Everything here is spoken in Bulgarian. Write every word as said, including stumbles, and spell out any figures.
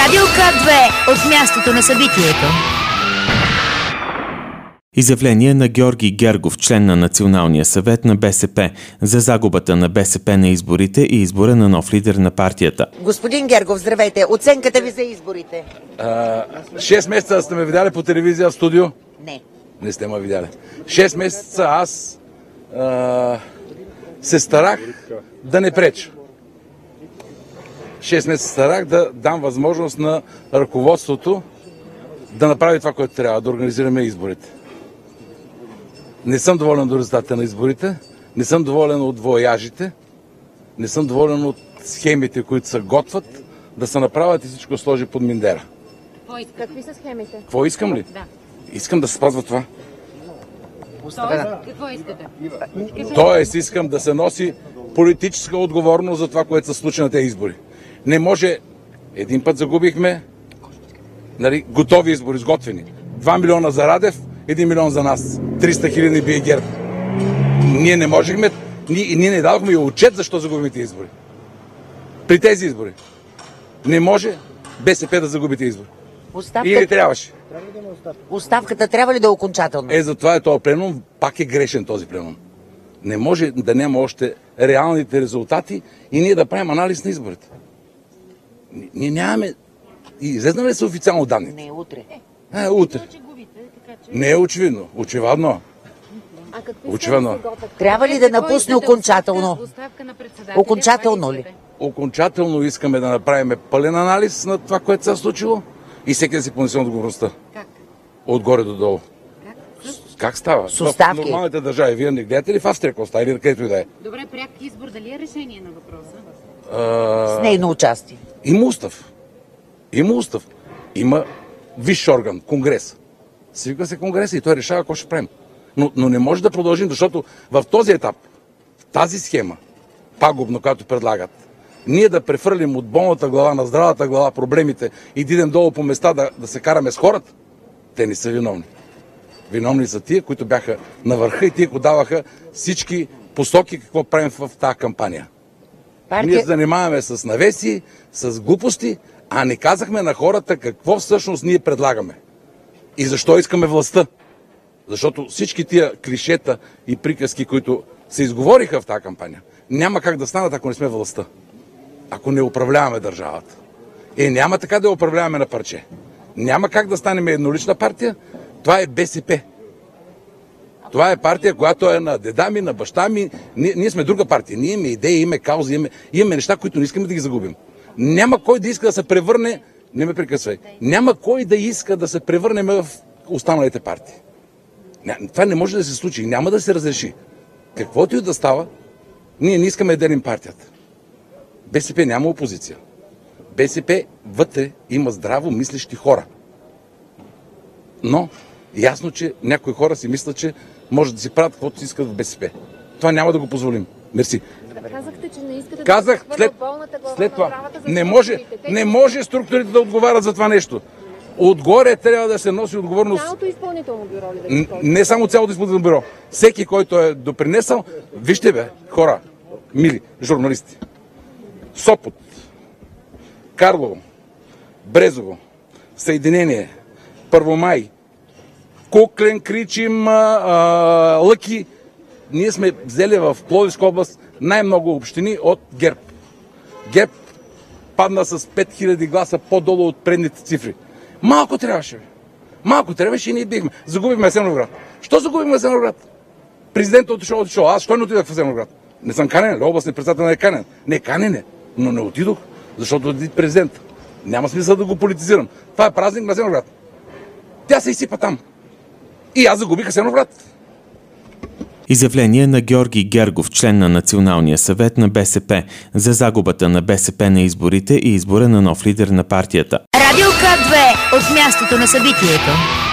Радио К две от мястото на събитието. Изявление на Георги Гергов, член на Националния съвет на БСП, за загубата на БСП на изборите и избора на нов лидер на партията. Господин Гергов, здравейте. Оценката ви за изборите? А, шест месеца сте ме видяли по телевизия в студио? Не. Не сте ме видяли. Шест месеца аз а, се старах да не преча. Шест месеца старах да дам възможност на ръководството да направи това, което трябва, да организираме изборите. Не съм доволен от резултатите на изборите, не съм доволен от вояжите, не съм доволен от схемите, които се готвят, да се направят и всичко сложи под миндера. Какви са схемите? Какво искам ли? Да. Искам да се спазва това. Тоест, какво искате? Тоест, искам да се носи политическа отговорност за това, което се случи на тези избори. Не може, един път загубихме, нали, готови избори, изготвени. Два милиона за Радев, един милион за нас. триста хиляди бие ГЕРБ. Ние не можехме, ние, ние не дадохме и отчет защо загубим тези избори. При тези избори. Не може БСП да загубите избори. Оставка... Или трябваше. Оставката трябва ли да е окончателна? Е, затова е този пленум, пак е грешен този пленум. Не може да няма още реалните резултати и ние да правим анализ на изборите. Ние нямаме... Излезнали ли са официално данни? Не, утре. Е, утре. Не е очевидно. Очевидно. А какви Очевидно. Трябва ли да напусне окончателно? Оставка на председателя. Окончателно ли? Окончателно искаме да направим пълен анализ на това, което се е случило и всеки да си понесе отговорността. Как? Отгоре до долу. Как? Как става? С оставки. В нормалните държави. Вие не гледате ли в Австрия какво става или където и да е? Добре, пряк избор дали е решение на въпроса? С нейно участие. Има устав. Има устав. Има висш орган, конгрес. Свиква се конгреса и той решава какво ще правим. Но, но не може да продължим, защото в този етап, в тази схема, пагубно, която предлагат, ние да префърлим от болната глава на здравата глава проблемите и да идем долу по места да, да се караме с хората, те не са виновни. Виновни са тия, които бяха на върха и тия, които даваха всички посоки какво правим в, в тази кампания. Партия... Ние се занимаваме с навеси, с глупости, а не казахме на хората какво всъщност ние предлагаме. И защо искаме властта. Защото всички тия клишета и приказки, които се изговориха в тази кампания, няма как да станат, ако не сме властта. Ако не управляваме държавата. Е, няма така да я управляваме на парче. Няма как да станем еднолична партия. Това е БСП. Това е партия, която е на деда ми, на баща ми. Ние, ние сме друга партия. Ние имаме идеи, имаме каузи, имаме, имаме неща, които не искаме да ги загубим. Няма кой да иска да се превърне... Не ме прекъсвай. Няма кой да иска да се превърнем в останалите партии. Това не може да се случи. Няма да се разреши. Каквото и да става, ние не искаме да делим партията. БСП няма опозиция. БСП вътре има здраво мислещи хора. Но ясно, че някои хора си мислят, че може да си правят каквото си искат в БСП. Това няма да го позволим. Мерси. Казахте, че не искате Казах, да след, след това. Не може, не може структурите да отговарят за това нещо. Отгоре трябва да се носи отговорност. Цялото изпълнително бюро ли да Не само цялото изпълнително бюро. Всеки, който е допринесъл, вижте бе, хора, мили журналисти. Сопот, Карлово, Брезово, Съединение, Първомай, Куклен, Кричим, а, а, Лъки. Ние сме взели в Пловдивска област най-много общини от ГЕРБ. ГЕРБ падна с пет хиляди гласа по-долу от предните цифри. Малко трябваше. Малко трябваше и ние бихме. Загубихме Асеновград. Що загубихме Асеновград? Президентът отишъл, отишъл. Аз що не отидах в Асеновград? Не съм канен, областният председател не е канен. Не е канен, но не отидох, защото е президент. Няма смисъл да го политизирам. Това е празник на Асеновград. Тя се изсипа там. И аз загубих Асеновград. Изявление на Георги Гергов, член на Националния съвет на БСП, за загубата на БСП на изборите и избора на нов лидер на партията. Радио К две от мястото на събитието.